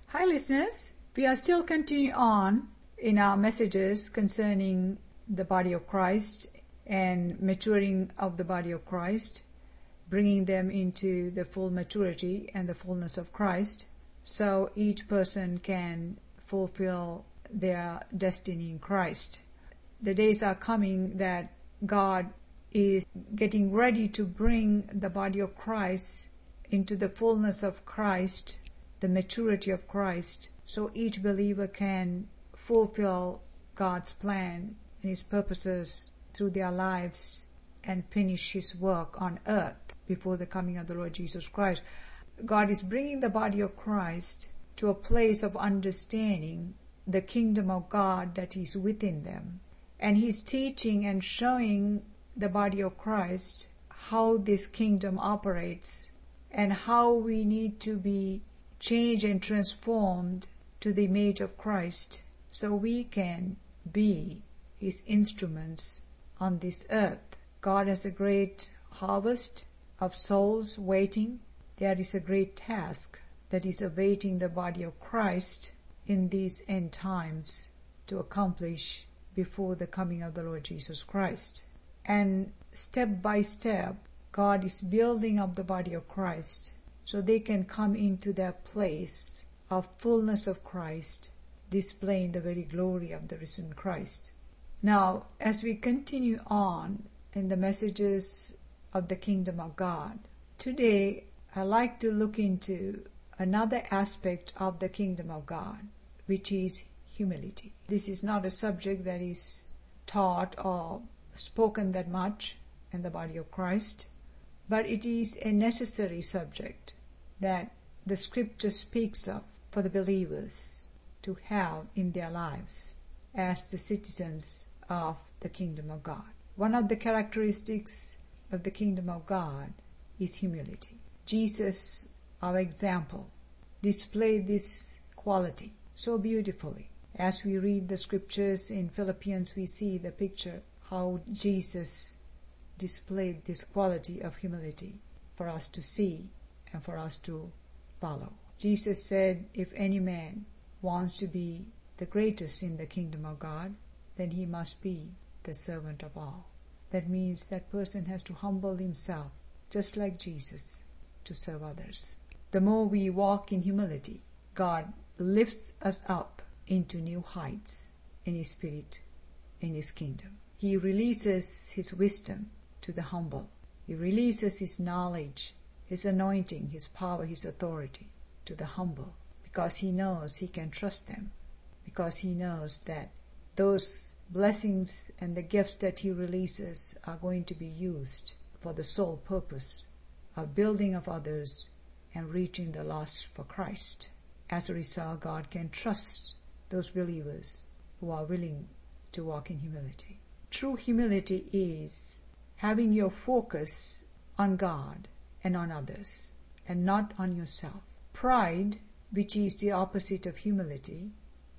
Hi listeners, we are still continuing on in our messages concerning the body of Christ and maturing of the body of Christ, bringing them into the full maturity and the fullness of Christ, so each person can fulfill their destiny in Christ. The days are coming that God is getting ready to bring the body of Christ into the fullness of Christ, the maturity of Christ, so each believer can fulfill God's plan and His purposes through their lives and finish His work on earth before the coming of the Lord Jesus Christ. God is bringing the body of Christ to a place of understanding the kingdom of God that is within them. And He's teaching and showing the body of Christ how this kingdom operates and how we need to be changed and transformed to the image of Christ so we can be His instruments on this earth. God has a great harvest of souls waiting. There is a great task that is awaiting the body of Christ in these end times to accomplish before the coming of the Lord Jesus Christ. And step by step, God is building up the body of Christ so they can come into their place of fullness of Christ, displaying the very glory of the risen Christ. Now, as we continue on in the messages of the kingdom of God, today I like to look into another aspect of the kingdom of God, which is humility. This is not a subject that is taught or spoken that much in the body of Christ, but it is a necessary subject that the scripture speaks of for the believers to have in their lives as the citizens of the kingdom of God. One of the characteristics of the kingdom of God is humility. Jesus, our example, displayed this quality so beautifully. As we read the scriptures in Philippians, we see the picture how Jesus displayed this quality of humility for us to see and for us to follow. Jesus said, if any man wants to be the greatest in the kingdom of God, then he must be the servant of all. That means that person has to humble himself, just like Jesus, to serve others. The more we walk in humility, God lifts us up into new heights in His Spirit, in His kingdom. He releases His wisdom to the humble. He releases His knowledge, His anointing, His power, His authority to the humble, because He knows He can trust them, because He knows that those blessings and the gifts that He releases are going to be used for the sole purpose of building of others and reaching the lost for Christ. As a result, God can trust those believers who are willing to walk in humility. True humility is having your focus on God and on others, and not on yourself. Pride, which is the opposite of humility,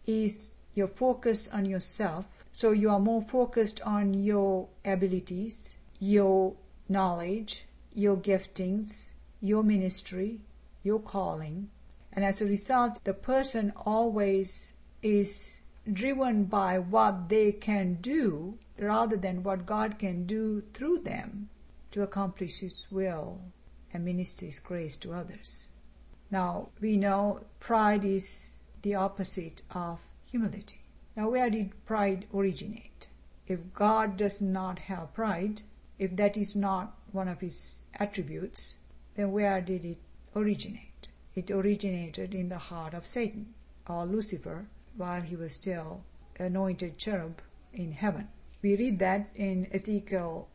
is your focus on yourself. So you are more focused on your abilities, your knowledge, your giftings, your ministry, your calling. And as a result, the person always is driven by what they can do rather than what God can do through them to accomplish His will and minister His grace to others. Now, we know pride is the opposite of humility. Now, where did pride originate? If God does not have pride, if that is not one of His attributes, then where did it originate? It originated in the heart of Satan, or Lucifer, while he was still anointed cherub in heaven. We read that in Ezekiel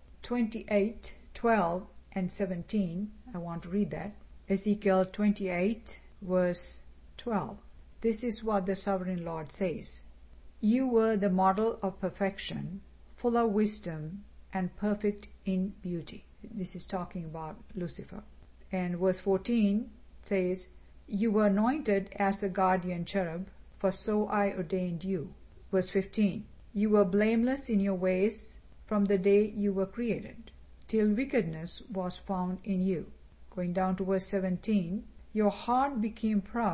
28, 12 and 17. I want to read that. Ezekiel 28, verse 12. This is what the sovereign Lord says. You were the model of perfection, full of wisdom and perfect in beauty. This is talking about Lucifer. And verse 14 says, you were anointed as a guardian cherub, for so I ordained you. Verse 15, you were blameless in your ways from the day you were created, till wickedness was found in you. Going down to verse 17, your heart became proud,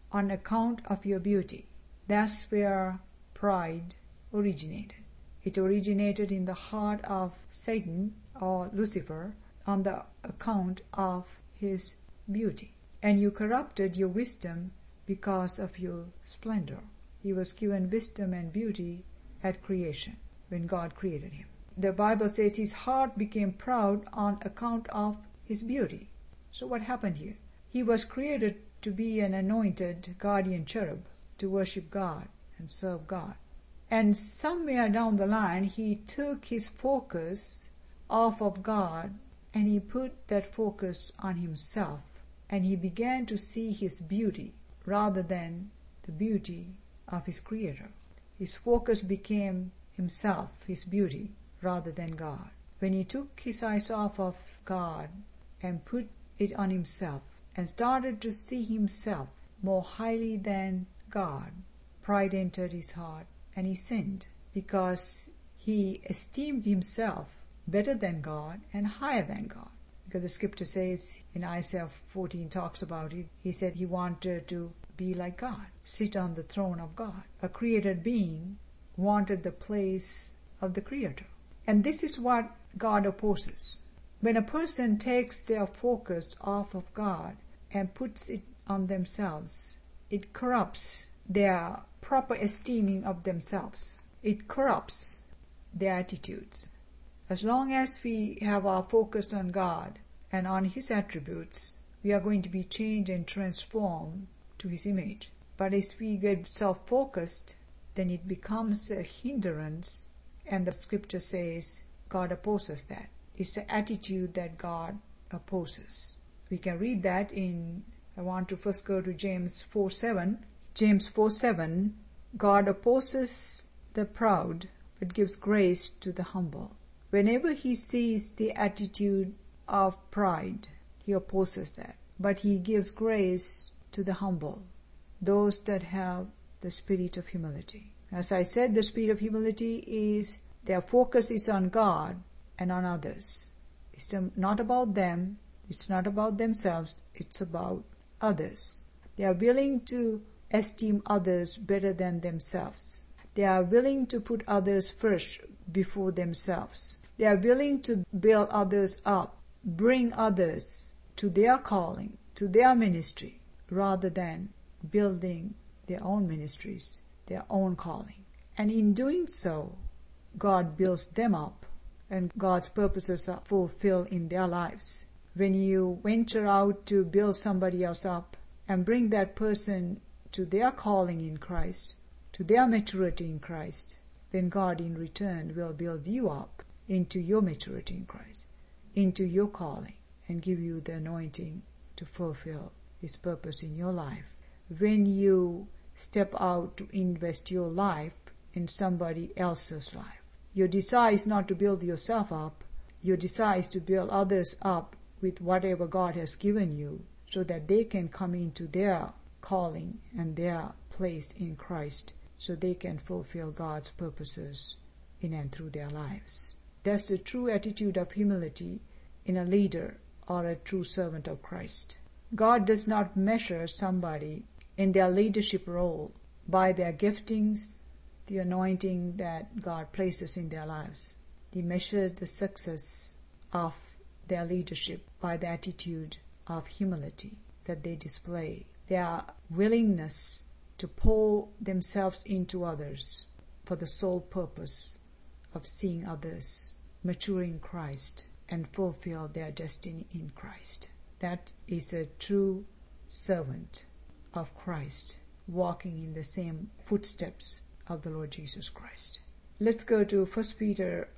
on account of your beauty. That's where pride originated. It originated in the heart of Satan or Lucifer on the account of his beauty. And you corrupted your wisdom because of your splendor. He was given wisdom and beauty at creation, when God created him. The Bible says his heart became proud on account of his beauty. So what happened here? He was created to be an anointed guardian cherub, to worship God and serve God. And somewhere down the line, he took his focus off of God and he put that focus on himself. And he began to see his beauty rather than the beauty of his Creator. His focus became himself, his beauty, rather than God. When he took his eyes off of God and put it on himself and started to see himself more highly than God, pride entered his heart and he sinned because he esteemed himself better than God and higher than God. Because the scripture says in Isaiah 14 talks about it, he said he wanted to be like God, sit on the throne of God. A created being wanted the place of the Creator. And this is what God opposes. When a person takes their focus off of God and puts it on themselves, it corrupts their proper esteeming of themselves. It corrupts their attitudes. As long as we have our focus on God and on His attributes, we are going to be changed and transformed to His image. But if we get self-focused, then it becomes a hindrance, and the scripture says God opposes that. It's the attitude that God opposes. We can read that in, I want to first go to James 4:7. James 4:7, God opposes the proud, but gives grace to the humble. Whenever he sees the attitude of pride, he opposes that. But he gives grace to the humble, those that have the spirit of humility. As I said, the spirit of humility is their focus is on God and on others. It's not about them, it's not about themselves, it's about others. They are willing to esteem others better than themselves. They are willing to put others first before themselves. They are willing to build others up, bring others to their calling, to their ministry, rather than building their own ministries, their own calling. And in doing so, God builds them up and God's purposes are fulfilled in their lives. When you venture out to build somebody else up and bring that person to their calling in Christ, to their maturity in Christ, then God in return will build you up into your maturity in Christ, into your calling, and give you the anointing to fulfill His purpose in your life. When you step out to invest your life in somebody else's life, your desire is not to build yourself up, your desire is to build others up with whatever God has given you so that they can come into their calling and their place in Christ so they can fulfill God's purposes in and through their lives. That's the true attitude of humility in a leader or a true servant of Christ. God does not measure somebody in their leadership role by their giftings, the anointing that God places in their lives. He measures the success of their leadership by the attitude of humility that they display, their willingness to pour themselves into others for the sole purpose of seeing others mature in Christ and fulfill their destiny in Christ. That is a true servant of Christ, walking in the same footsteps of the Lord Jesus Christ. Let's go to 1 Peter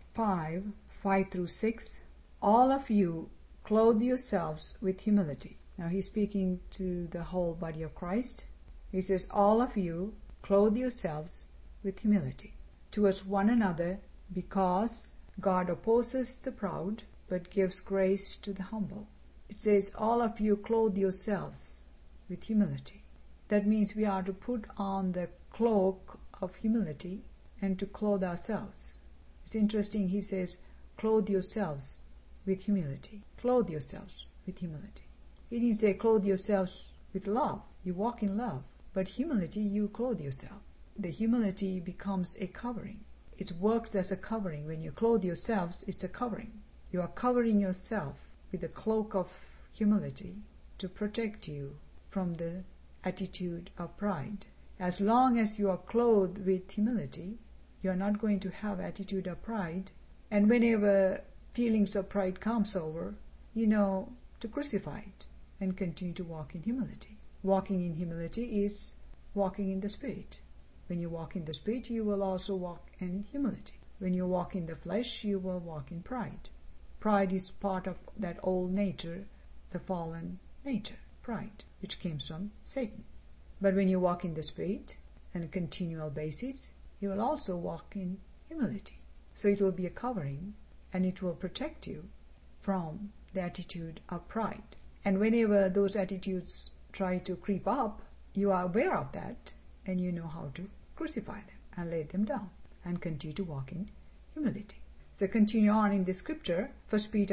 5:5-6. All of you clothe yourselves with humility. Now he's speaking to the whole body of Christ. He says, all of you clothe yourselves with humility towards one another, because God opposes the proud but gives grace to the humble. It says, all of you clothe yourselves with humility. That means we are to put on the cloak of humility and to clothe ourselves. It's interesting, he says, clothe yourselves with humility. Clothe yourselves with humility. He didn't say clothe yourselves with love. You walk in love. But humility, you clothe yourself. The humility becomes a covering. It works as a covering. When you clothe yourselves, it's a covering. You are covering yourself with the cloak of humility to protect you from the attitude of pride. As long as you are clothed with humility, you are not going to have attitude of pride. And whenever feelings of pride comes over, you know to crucify it and continue to walk in humility. Walking in humility is walking in the Spirit. When you walk in the Spirit, you will also walk in humility. When you walk in the flesh, you will walk in pride. Pride is part of that old nature, the fallen nature, pride, which comes from Satan. But when you walk in the Spirit on a continual basis, you will also walk in humility. So it will be a covering, and it will protect you from the attitude of pride. And whenever those attitudes try to creep up, you are aware of that, and you know how to crucify them and lay them down and continue to walk in humility. So continue on in the scripture, 1 Peter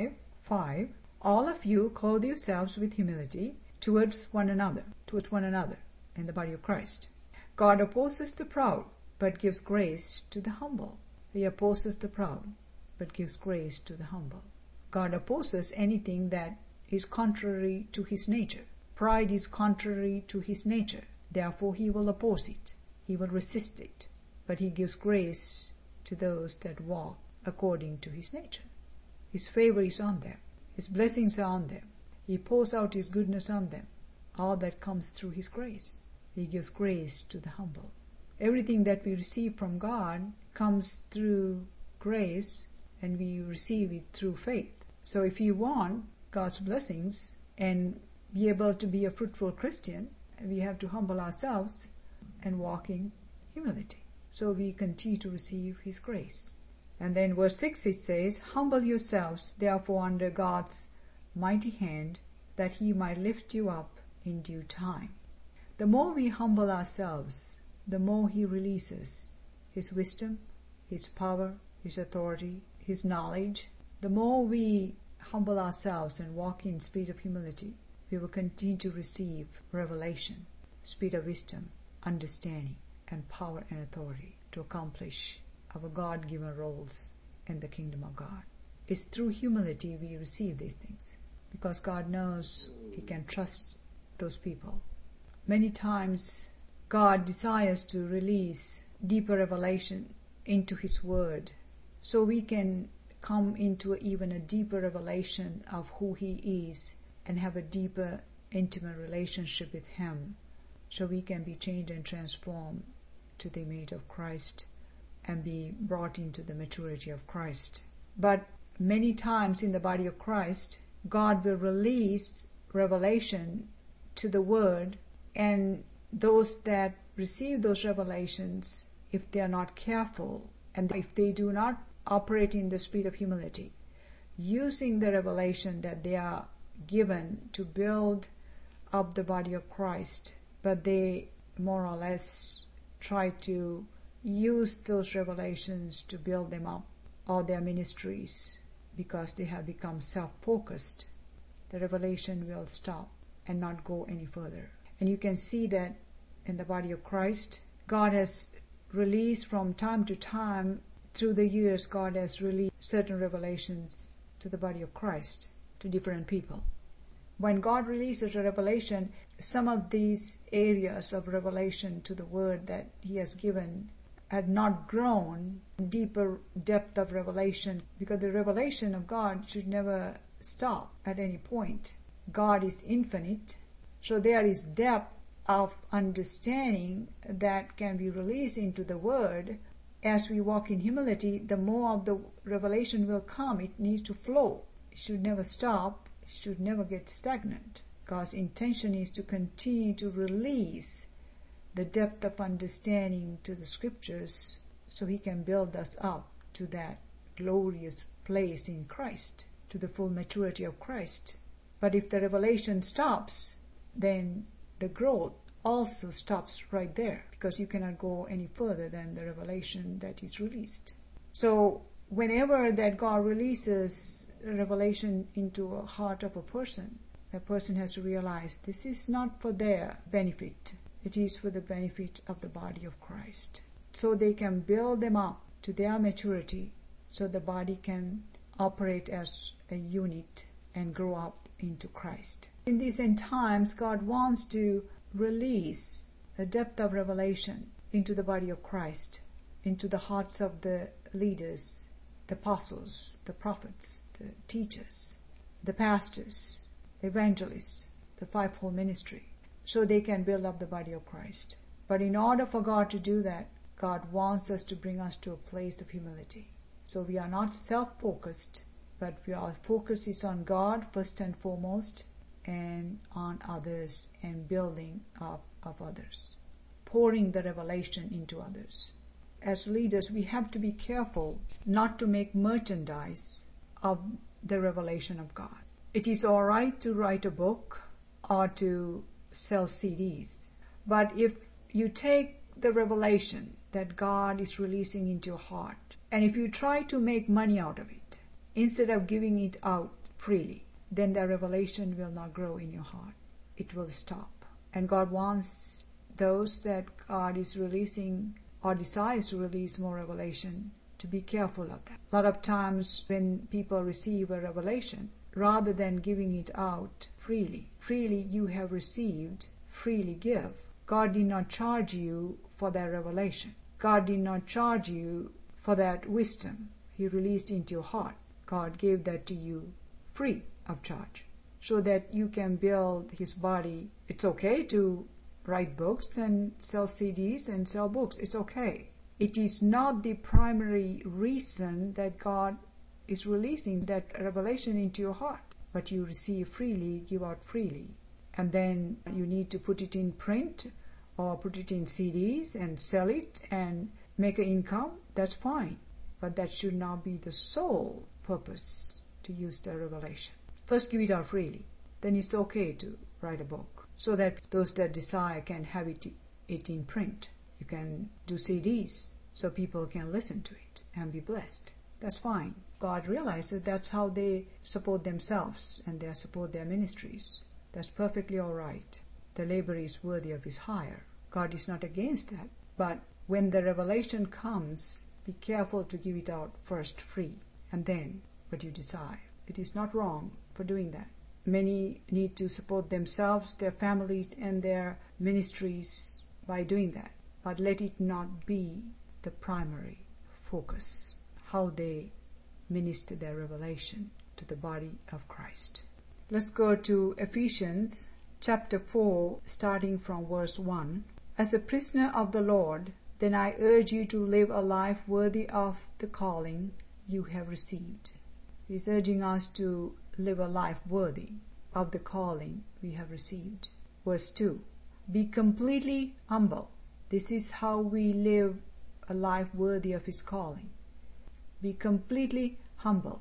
5:5. All of you clothe yourselves with humility towards one another in the body of Christ. God opposes the proud, but gives grace to the humble. He opposes the proud, but gives grace to the humble. God opposes anything that is contrary to his nature. Pride is contrary to his nature. Therefore, he will oppose it. He will resist it. But he gives grace to those that walk according to his nature. His favor is on them. His blessings are on them. He pours out his goodness on them. All that comes through his grace. He gives grace to the humble. Everything that we receive from God comes through grace, and we receive it through faith. So if you want God's blessings and be able to be a fruitful Christian, we have to humble ourselves and walk in humility. So we continue to receive his grace. And then verse 6 it says, humble yourselves therefore under God's mighty hand, that he might lift you up in due time. The more we humble ourselves, the more he releases his wisdom, his power, his authority, his knowledge. The more we humble ourselves and walk in spirit of humility, we will continue to receive revelation, spirit of wisdom, understanding, and power and authority to accomplish our God-given roles in the kingdom of God. It's through humility we receive these things, because God knows he can trust those people. Many times God desires to release deeper revelation into his word, so we can come into even a deeper revelation of who he is and have a deeper, intimate relationship with him, so we can be changed and transformed to the image of Christ and be brought into the maturity of Christ. But many times in the body of Christ, God will release revelation to the word, and those that receive those revelations, if they are not careful and if they do not operate in the spirit of humility, using the revelation that they are given to build up the body of Christ, but they more or less try to use those revelations to build them up or their ministries because they have become self-focused, the revelation will stop and not go any further. And you can see that in the body of Christ, God has released from time to time, through the years, God has released certain revelations to the body of Christ, to different people. When God releases a revelation, some of these areas of revelation to the word that he has given had not grown deeper depth of revelation, because the revelation of God should never stop at any point. God is infinite, so there is depth of understanding that can be released into the word. As we walk in humility, the more of the revelation will come. It needs to flow. It should never stop. It should never get stagnant. God's intention is to continue to release the depth of understanding to the scriptures, so he can build us up to that glorious place in Christ, to the full maturity of Christ. But if the revelation stops, then the growth also stops right there, because you cannot go any further than the revelation that is released. So whenever that God releases revelation into a heart of a person, that person has to realize this is not for their benefit. It is for the benefit of the body of Christ. So they can build them up to their maturity, so the body can operate as a unit and grow up into Christ. In these end times, God wants to release a depth of revelation into the body of Christ, into the hearts of the leaders, the apostles, the prophets, the teachers, the pastors, the evangelists, the fivefold ministry, so they can build up the body of Christ. But in order for God to do that, God wants us to bring us to a place of humility. So we are not self-focused, but our focus is on God first and foremost, and on others, and building up of others, pouring the revelation into others. As leaders, we have to be careful not to make merchandise of the revelation of God. It is all right to write a book or to sell CDs, but if you take the revelation that God is releasing into your heart, and if you try to make money out of it instead of giving it out freely, then the revelation will not grow in your heart. It will stop. And God wants those that God is releasing or desires to release more revelation to be careful of that. A lot of times when people receive a revelation, rather than giving it out freely you have received, freely give. God did not charge you for that revelation. God did not charge you for that wisdom He released into your heart. God gave that to you free of charge, so that you can build His body. It's okay to write books and sell CDs and sell books. It's okay. It is not the primary reason that God is releasing that revelation into your heart. But you receive freely, give out freely. And then you need to put it in print or put it in CDs and sell it and make an income. That's fine. But that should not be the sole purpose to use the revelation. First give it out freely. Then it's okay to write a book, so that those that desire can have it in print. You can do CDs so people can listen to it and be blessed. That's fine. God realizes that's how they support themselves and they support their ministries. That's perfectly all right. The labor is worthy of His hire. God is not against that. But when the revelation comes, be careful to give it out first free, and then what you desire. It is not wrong for doing that. Many need to support themselves, their families, and their ministries by doing that. But let it not be the primary focus, how they minister their revelation to the body of Christ. Let's go to Ephesians chapter 4, starting from verse 1. As a prisoner of the Lord, then I urge you to live a life worthy of the calling you have received. He's urging us to live a life worthy of the calling we have received. Verse 2. Be completely humble. This is how we live a life worthy of His calling. Be completely humble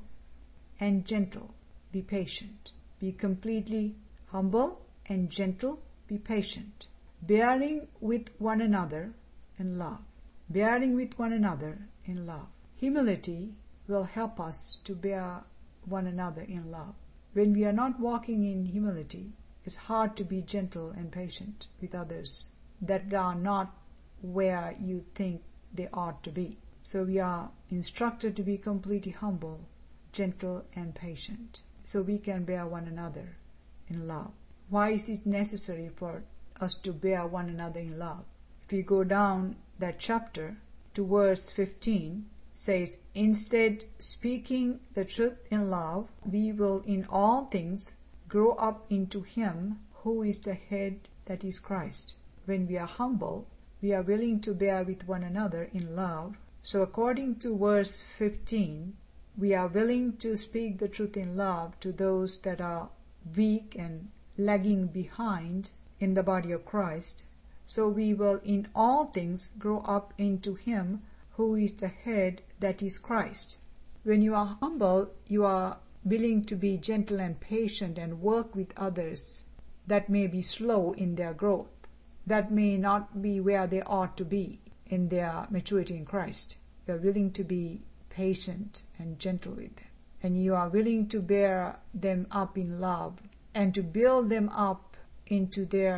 and gentle. Be patient. Be completely humble and gentle. Be patient. Bearing with one another in love. Bearing with one another in love. Humility will help us to bear one another in love. When we are not walking in humility, it's hard to be gentle and patient with others that are not where you think they ought to be. So we are instructed to be completely humble, gentle, and patient, so we can bear one another in love. Why is it necessary for us to bear one another in love? If you go down that chapter to verse 15, says, instead, speaking the truth in love, we will in all things grow up into Him who is the head, that is Christ. When we are humble, we are willing to bear with one another in love. So according to verse 15, we are willing to speak the truth in love to those that are weak and lagging behind in the body of Christ. So we will in all things grow up into Him who is the head, that is Christ. When you are humble, you are willing to be gentle and patient and work with others that may be slow in their growth, that may not be where they ought to be in their maturity in Christ. You are willing to be patient and gentle with them, and you are willing to bear them up in love and to build them up into their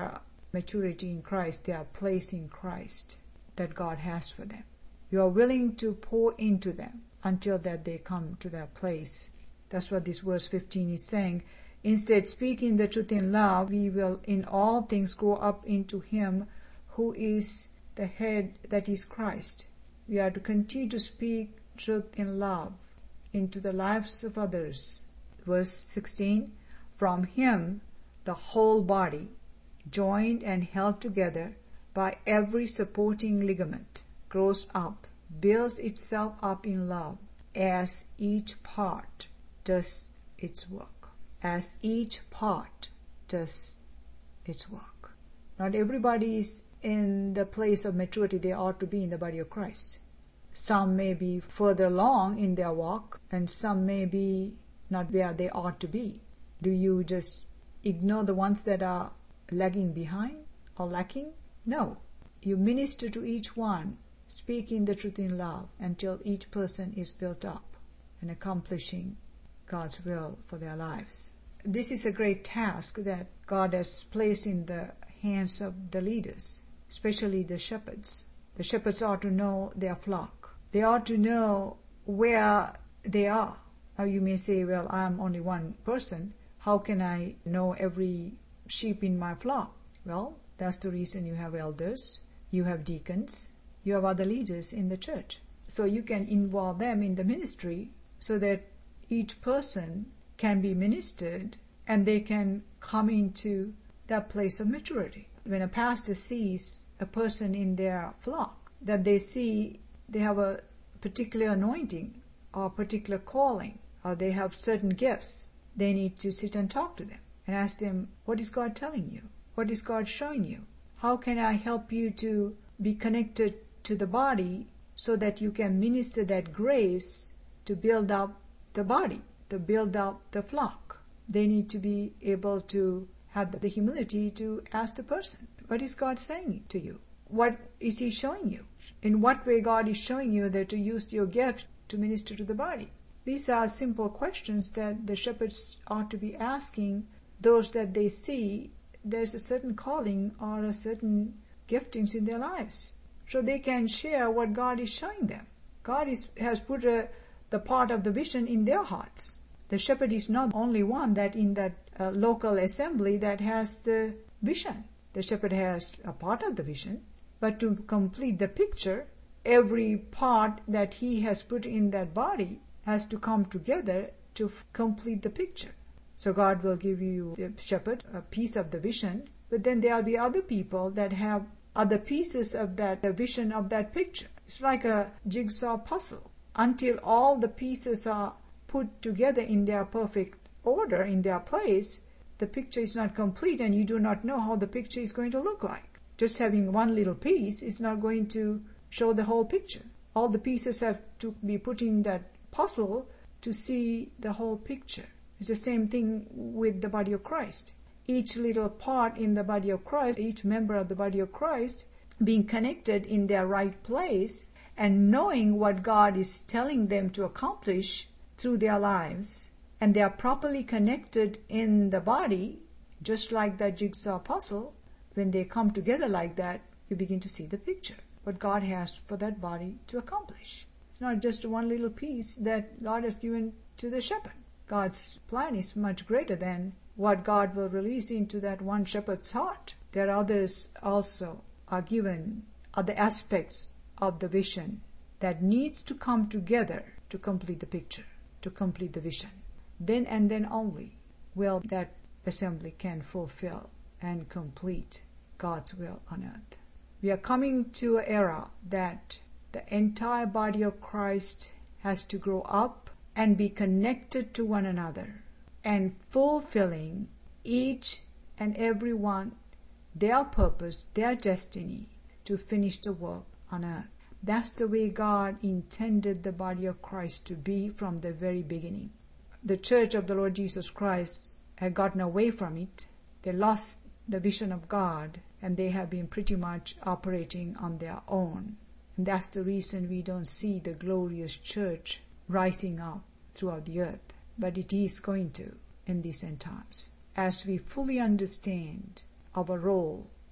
maturity in Christ, their place in Christ that God has for them. You are willing to pour into them until that they come to their place. That's what this verse 15 is saying. Instead, speaking the truth in love, we will in all things grow up into Him who is the head, that is Christ. We are to continue to speak truth in love into the lives of others. Verse 16, from Him the whole body, joined and held together by every supporting ligament, grows up, builds itself up in love, as each part does its work. As each part does its work. Not everybody is in the place of maturity they ought to be in the body of Christ. Some may be further along in their walk, and some may be not where they ought to be. Do you just ignore the ones that are lagging behind or lacking? No. You minister to each one, speaking the truth in love, until each person is built up and accomplishing God's will for their lives. This is a great task that God has placed in the hands of the leaders, especially the shepherds. The shepherds ought to know their flock. They ought to know where they are. Now you may say, well, I'm only one person. How can I know every sheep in my flock? Well, that's the reason you have elders, you have deacons, you have other leaders in the church. So you can involve them in the ministry so that each person can be ministered and they can come into that place of maturity. When a pastor sees a person in their flock, that they see they have a particular anointing or particular calling, or they have certain gifts, they need to sit and talk to them and ask them, what is God telling you? What is God showing you? How can I help you to be connected to the body so that you can minister that grace to build up the body, to build up the flock? They need to be able to have the humility to ask the person, what is God saying to you? What is He showing you? In what way God is showing you that to use your gift to minister to the body? These are simple questions that the shepherds ought to be asking those that they see there's a certain calling or a certain giftings in their lives, so they can share what God is showing them. God has put the part of the vision in their hearts. The shepherd is not the only one that in that local assembly that has the vision. The shepherd has a part of the vision, but to complete the picture, every part that he has put in that body has to come together to complete the picture. So God will give you, the shepherd, a piece of the vision, but then there will be other people that have other pieces of that, the vision of that picture. It's like a jigsaw puzzle. Until all the pieces are put together in their perfect order, in their place, the picture is not complete and you do not know how the picture is going to look like. Just having one little piece is not going to show the whole picture. All the pieces have to be put in that puzzle to see the whole picture. It's the same thing with the body of Christ. Each little part in the body of Christ, each member of the body of Christ, being connected in their right place and knowing what God is telling them to accomplish through their lives, and they are properly connected in the body, just like that jigsaw puzzle. When they come together like that, you begin to see the picture, what God has for that body to accomplish. It's not just one little piece that God has given to the shepherd. God's plan is much greater than what God will release into that one shepherd's heart. There are others also are given other aspects of the vision that needs to come together to complete the picture, to complete the vision. Then and then only will that assembly can fulfill and complete God's will on earth. We are coming to an era that the entire body of Christ has to grow up and be connected to one another and fulfilling each and every one their purpose, their destiny to finish the work on earth. That's the way God intended the body of Christ to be from the very beginning. The church of the Lord Jesus Christ had gotten away from it. They lost the vision of God and they have been pretty much operating on their own. And that's the reason we don't see the glorious church rising up throughout the earth. But it is going to in these end times. As we fully understand our role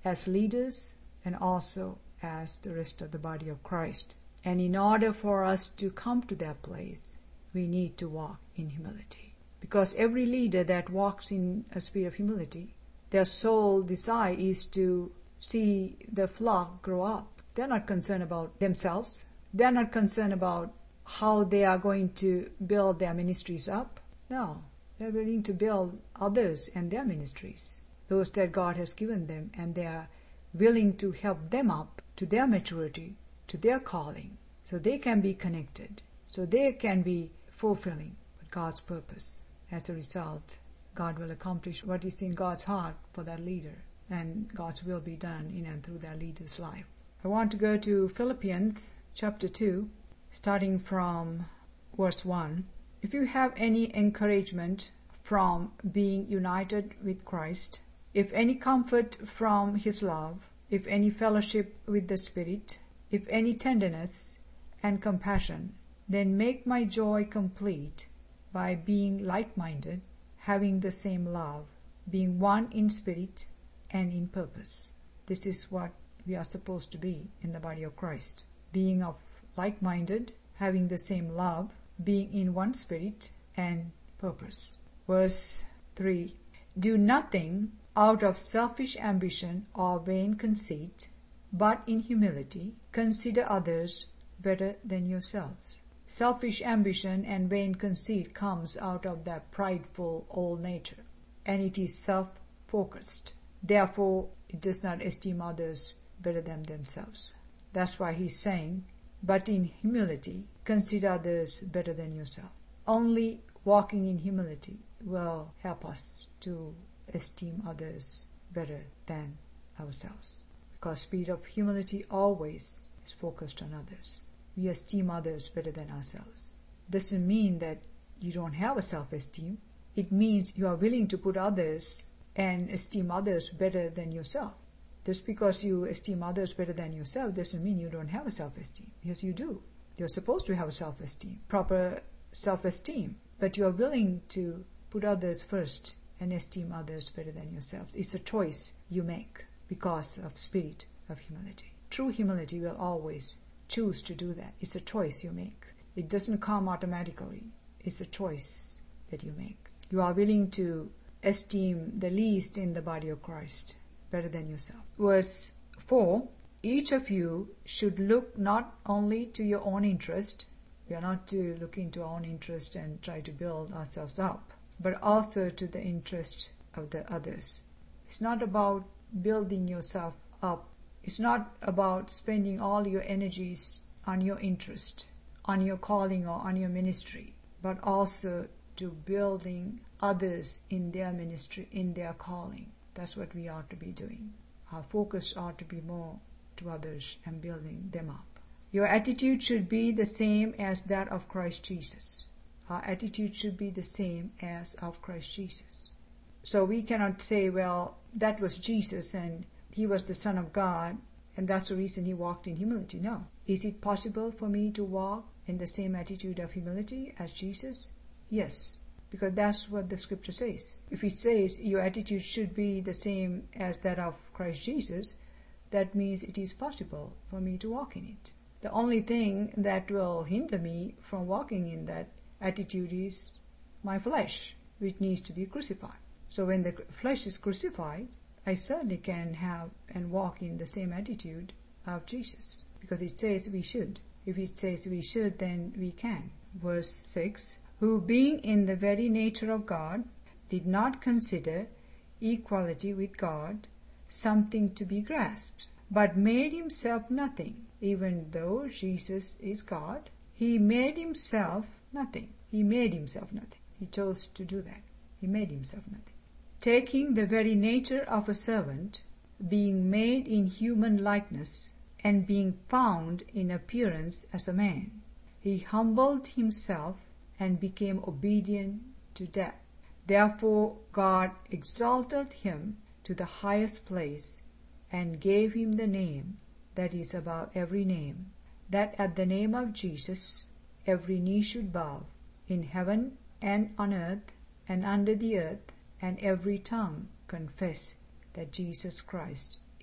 as leaders and also as the rest of the body of Christ. And in order for us to come to that place, we need to walk in humility. Because every leader that walks in a spirit of humility, their sole desire is to see the flock grow up. They're not concerned about themselves. They're not concerned about how they are going to build their ministries up. No, they're willing to build others and their ministries, those that God has given them, and they are willing to help them up to their maturity, to their calling, so they can be connected, so they can be fulfilling God's purpose. As a result, God will accomplish what is in God's heart for that leader, and God's will be done in and through that leader's life. I want to go to Philippians chapter 2, starting from verse 1. If you have any encouragement from being united with Christ, if any comfort from His love, if any fellowship with the Spirit, if any tenderness and compassion, then make my joy complete by being like-minded, having the same love, being one in spirit and in purpose. This is what we are supposed to be in the body of Christ. Being of like-minded, having the same love, being in one spirit and purpose. Verse 3. Do nothing out of selfish ambition or vain conceit, but in humility consider others better than yourselves. Selfish ambition and vain conceit comes out of that prideful old nature, and it is self-focused. Therefore, it does not esteem others better than themselves. That's why he's saying, but in humility, consider others better than yourself. Only walking in humility will help us to esteem others better than ourselves. Because spirit of humility always is focused on others. We esteem others better than ourselves. Doesn't mean that you don't have a self-esteem. It means you are willing to put others and esteem others better than yourself. Just because you esteem others better than yourself doesn't mean you don't have a self-esteem. Yes, you do. You're supposed to have a self-esteem, proper self-esteem. But you are willing to put others first and esteem others better than yourselves. It's a choice you make because of spirit of humility. True humility will always choose to do that. It's a choice you make. It doesn't come automatically. It's a choice that you make. You are willing to esteem the least in the body of Christ better than yourself. Verse 4, each of you should look not only to your own interest. We are not to look into our own interest and try to build ourselves up, but also to the interest of the others. It's not about building yourself up. It's not about spending all your energies on your interest, on your calling or on your ministry, but also to building others in their ministry, in their calling. That's what we ought to be doing. Our focus ought to be more to others and building them up. Your attitude should be the same as that of Christ Jesus. Our attitude should be the same as of Christ Jesus. So we cannot say, well, that was Jesus and He was the Son of God and that's the reason He walked in humility. No. Is it possible for me to walk in the same attitude of humility as Jesus? Yes, because that's what the scripture says. If it says your attitude should be the same as that of Christ Jesus, that means it is possible for me to walk in it. The only thing that will hinder me from walking in that attitude is my flesh, which needs to be crucified. So when the flesh is crucified, I certainly can have and walk in the same attitude of Jesus, because it says we should. If it says we should, then we can. Verse 6, who being in the very nature of God, did not consider equality with God something to be grasped, but made himself nothing. Even though Jesus is God, He made Himself nothing. He made Himself nothing. He chose to do that. He made Himself nothing. Taking the very nature of a servant, being made in human likeness, and being found in appearance as a man, He humbled Himself and became obedient to death. Therefore God exalted Him to the highest place and gave Him the name that is above every name, that at the name of Jesus every knee should bow, in heaven and on earth and under the earth, and every tongue confess that Jesus Christ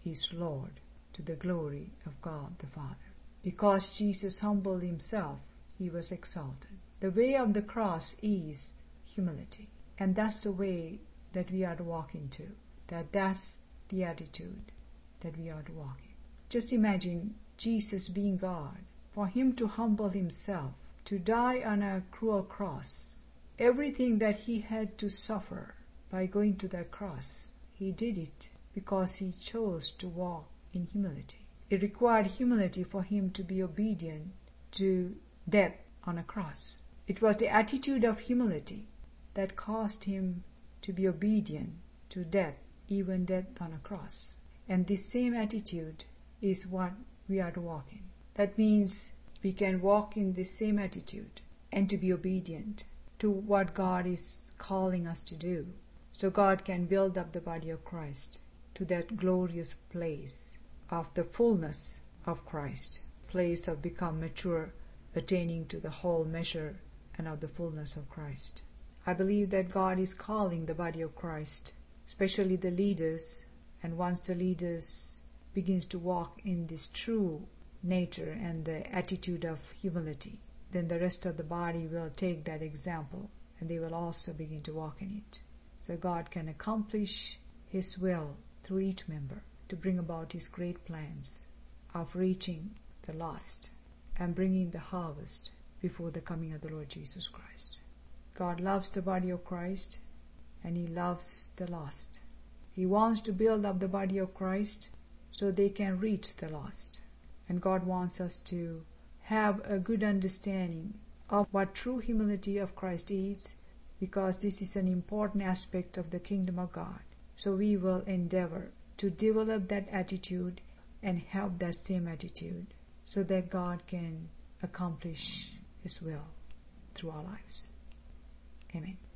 is Lord, to the glory of God the Father. Because Jesus humbled himself, he was exalted. The way of the cross is humility. And that's the way that we are to walk into. That's the attitude that we are to walk in. Just imagine Jesus being God. For him to humble himself, to die on a cruel cross, everything that he had to suffer by going to that cross, he did it because he chose to walk in humility. It required humility for him to be obedient to death on a cross. It was the attitude of humility that caused him to be obedient to death, even death on a cross. And this same attitude is what we are to walk in. That means we can walk in this same attitude and to be obedient to what God is calling us to do. So God can build up the body of Christ to that glorious place of the fullness of Christ, place of become mature, attaining to the whole measure and of the fullness of Christ. I believe that God is calling the body of Christ, especially the leaders, and once the leaders begins to walk in this true nature and the attitude of humility, then the rest of the body will take that example and they will also begin to walk in it. So God can accomplish His will through each member to bring about His great plans of reaching the lost and bringing the harvest before the coming of the Lord Jesus Christ. God loves the body of Christ and He loves the lost. He wants to build up the body of Christ so they can reach the lost. And God wants us to have a good understanding of what true humility of Christ is, because this is an important aspect of the kingdom of God. So we will endeavor to develop that attitude and have that same attitude so that God can accomplish His will through our lives. Amen.